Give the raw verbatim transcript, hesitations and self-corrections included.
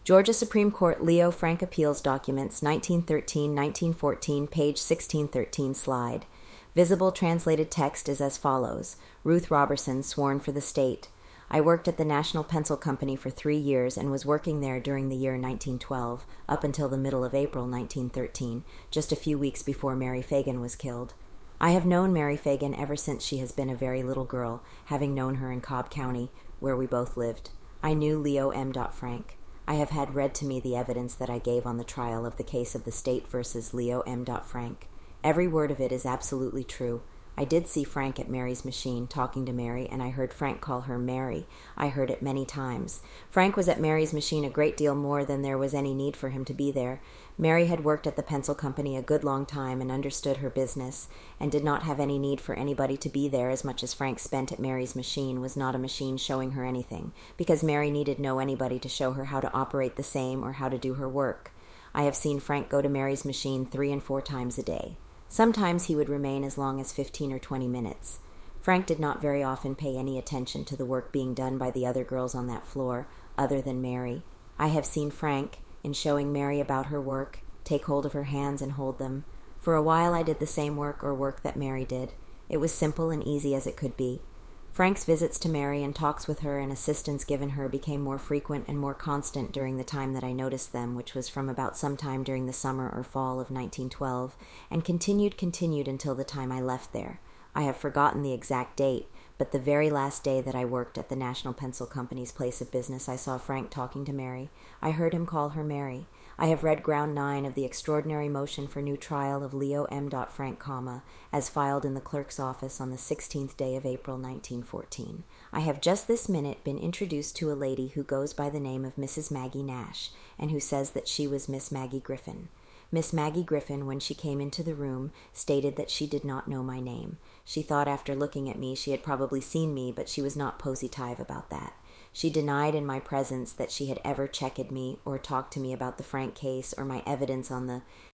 Georgia Supreme Court Leo Frank Appeals Documents, nineteen thirteen to nineteen fourteen, page sixteen thirteen, slide. Visible translated text is as follows. Ruth Robertson, sworn for the state. I worked at the National Pencil Company for three years and was working there during the year nineteen twelve, up until the middle of April nineteen thirteen, just a few weeks before Mary Fagan was killed. I have known Mary Fagan ever since she has been a very little girl, having known her in Cobb County, where we both lived. I knew Leo M. Frank. I have had read to me the evidence that I gave on the trial of the case of the state versus Leo M. Frank. Every word of it is absolutely true. I did see Frank at Mary's machine talking to Mary, and I heard Frank call her Mary. I heard it many times. Frank was at Mary's machine a great deal more than there was any need for him to be there. Mary had worked at the pencil company a good long time and understood her business, and did not have any need for anybody to be there. As much as Frank spent at Mary's machine was not a machine showing her anything, because Mary needed no anybody to show her how to operate the same or how to do her work. I have seen Frank go to Mary's machine three and four times a day. Sometimes he would remain as long as fifteen or twenty minutes. Frank did not very often pay any attention to the work being done by the other girls on that floor, other than Mary. I have seen Frank, in showing Mary about her work, take hold of her hands and hold them. For a while I did the same work or work that Mary did. It was simple and easy as it could be. Frank's visits to Mary and talks with her and assistance given her became more frequent and more constant during the time that I noticed them, which was from about some time during the summer or fall of nineteen twelve, and continued continued until the time I left there. I have forgotten the exact date, but the very last day that I worked at the National Pencil Company's place of business, I saw Frank talking to Mary. I heard him call her Mary. I have read Ground nine of the extraordinary motion for new trial of Leo M. Frank, comma, as filed in the clerk's office on the sixteenth day of April, nineteen fourteen. I have just this minute been introduced to a lady who goes by the name of Missus Maggie Nash, and who says that she was Miss Maggie Griffin. Miss Maggie Griffin, when she came into the room, stated that she did not know my name. She thought after looking at me she had probably seen me, but she was not positive about that. She denied in my presence that she had ever checked me or talked to me about the Frank case or my evidence on the